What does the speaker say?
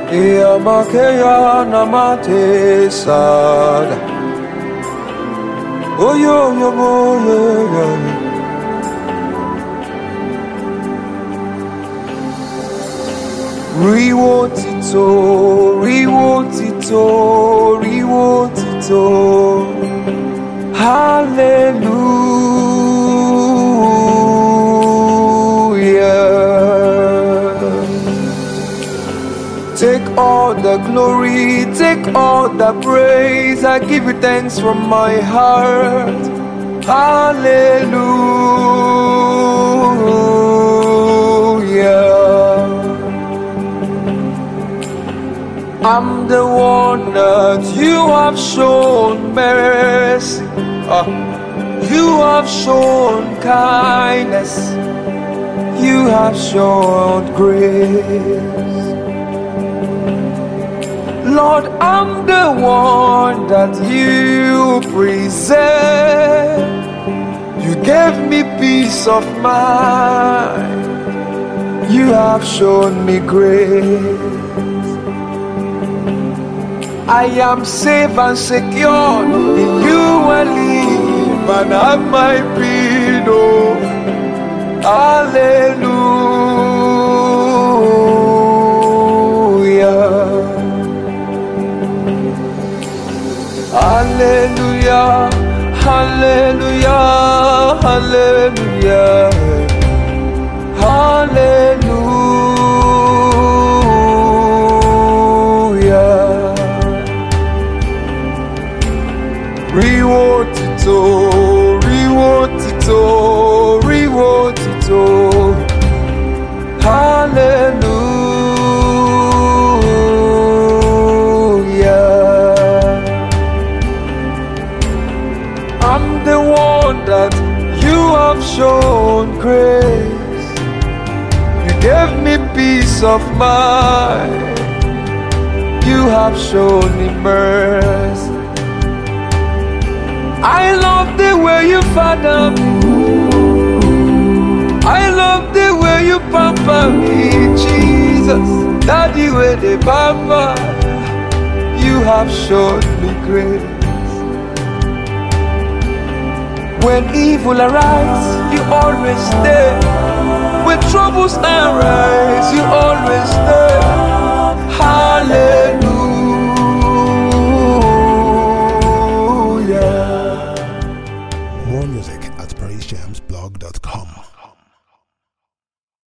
Makeya namate saga. Oh yo yo yo. Riwotito, hallelujah. Take all the glory, take all the praise. I give you thanks from my heart. Hallelujah. I'm the one that you have shown mercy. You have shown kindness. You have shown grace. Lord, I'm the one that you preserve. You gave me peace of mind. You have shown me grace. I am safe and secure in you I live and have my being. Oh, hallelujah. Hallelujah, hallelujah, hallelujah, hallelujah. Riwotito, hallelujah. I'm the one that you have shown grace. You gave me peace of mind. You have shown me mercy. I love the way you father me. I love the way you pamper me, Jesus. Daddy, way the pamper. You have shown me grace. When evil arise, you always stay. When troubles arise, you always stay. Hallelujah. More music at praisejamsblog.com.